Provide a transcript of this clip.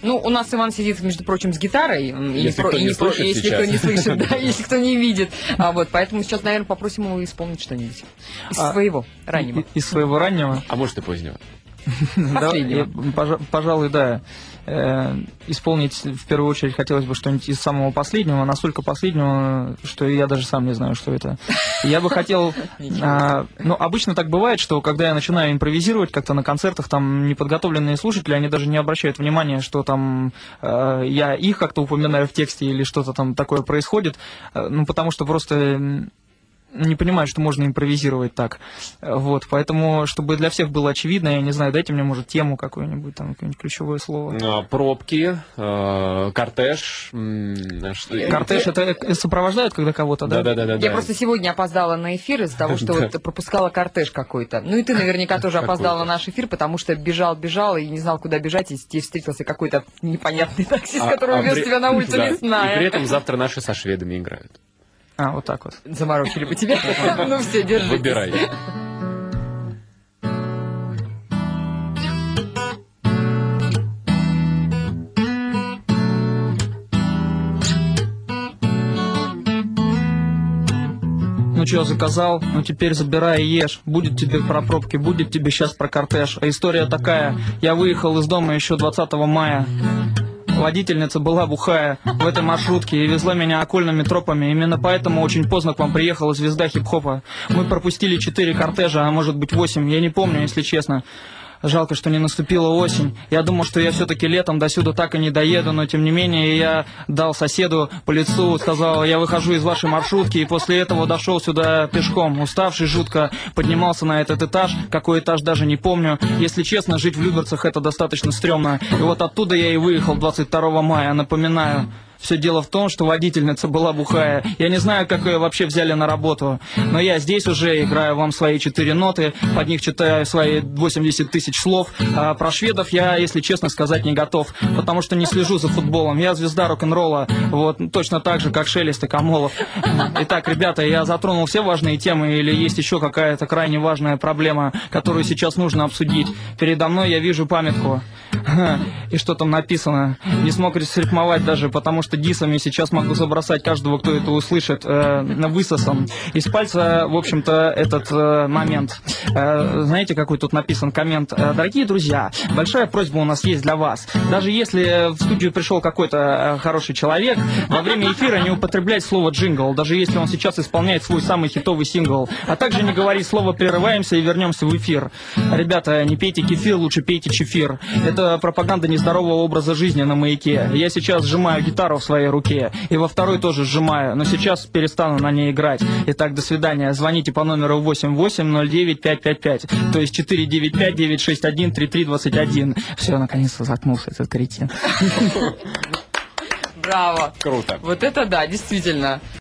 Ну, у нас Иван сидит, между прочим, с гитарой. Если кто не слышит, да, если кто не видит. Вот, поэтому сейчас, наверное, попросим его исполнить что-нибудь из своего раннего. Из своего раннего? А может и позднего. Пожалуй, да. Исполнить в первую очередь хотелось бы что-нибудь из самого последнего, настолько последнего, что я даже сам не знаю, что это. Я бы хотел... Ну, обычно так бывает, что когда я начинаю импровизировать как-то на концертах, там неподготовленные слушатели, они даже не обращают внимания, что там я их как-то упоминаю в тексте или что-то там такое происходит, ну, потому что просто... не понимаю, что можно импровизировать так. Вот, поэтому, чтобы для всех было очевидно, я не знаю, дайте мне, может, тему какую-нибудь, там, какое-нибудь ключевое слово. Пробки, кортеж. Кортеж это сопровождают, когда кого-то, да? Да. Я просто сегодня опоздала на эфир из-за того, что вот пропускала кортеж какой-то. Ну и ты наверняка тоже опоздала на наш эфир, потому что бежал и не знал, куда бежать, и тебе встретился какой-то непонятный таксист, который вез тебя на улицу, не знаю. И при этом завтра наши со шведами играют. Вот так вот. Заморочили бы тебя. Ну все, держи. Выбирай. Ну что, заказал? Ну теперь забирай и ешь. Будет тебе про пробки, будет тебе сейчас про кортеж. А история такая. Я выехал из дома еще 20 мая. Водительница была бухая в этой маршрутке и везла меня окольными тропами. Именно поэтому очень поздно к вам приехала звезда хип-хопа. Мы пропустили 4 кортежа, а может быть 8, я не помню, если честно. Жалко, что не наступила осень. Я думал, что я все-таки летом до сюда так и не доеду, но тем не менее я дал соседу по лицу, сказал, я выхожу из вашей маршрутки, и после этого дошел сюда пешком. Уставший жутко поднимался на этот этаж, какой этаж даже не помню. Если честно, жить в Люберцах это достаточно стрёмно. И вот оттуда я и выехал 22 мая, напоминаю. Все дело в том, что водительница была бухая. Я не знаю, как ее вообще взяли на работу. Но я здесь уже играю вам свои 4 ноты, под них читаю свои 80 тысяч слов. А про шведов я, если честно, сказать не готов, потому что не слежу за футболом. Я звезда рок-н-ролла, вот точно так же, как Шелест и Камолов. Итак, ребята, я затронул все важные темы или есть еще какая-то крайне важная проблема, которую сейчас нужно обсудить? Передо мной я вижу памятку. И что там написано? Не смог срифмовать даже, потому что дисами сейчас могу забросать каждого, кто это услышит, высосан. Из пальца, в общем-то, этот момент. Знаете, какой тут написан коммент? Дорогие друзья, большая просьба у нас есть для вас. Даже если в студию пришел какой-то хороший человек, во время эфира не употреблять слово «джингл», даже если он сейчас исполняет свой самый хитовый сингл. А также не говорить слово «прерываемся» и вернемся в эфир. Ребята, не пейте кефир, лучше пейте чефир. Это пропаганда нездорового образа жизни на Маяке. Я сейчас сжимаю гитару в своей руке, и во второй тоже сжимаю, но сейчас перестану на ней играть. Итак, до свидания. Звоните по номеру 8809-555, то есть 495-961-3321. Все, наконец-то заткнулся этот кретин. Браво. Круто. Вот это да, действительно.